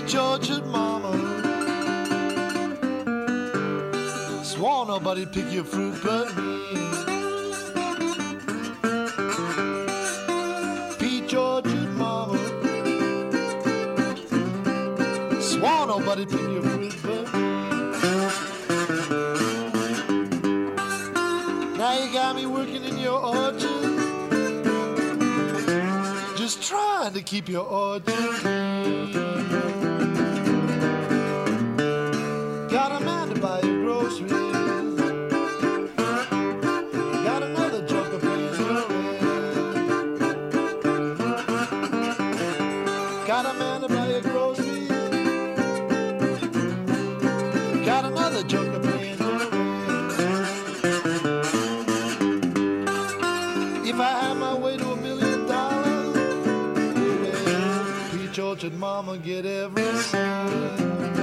Peach orchard mama, swore nobody'd pick your fruit but me. Peach orchard mama, swore nobody'd pick your fruit but me. Now you got me working in your orchard, just trying to keep your orchard clean. Got a man to buy your groceries, got another junk of paying your rent. Got a man to buy your groceries, got another junk of paying your rent. If I had my way to $1 million, Peach orchard mama get every cent.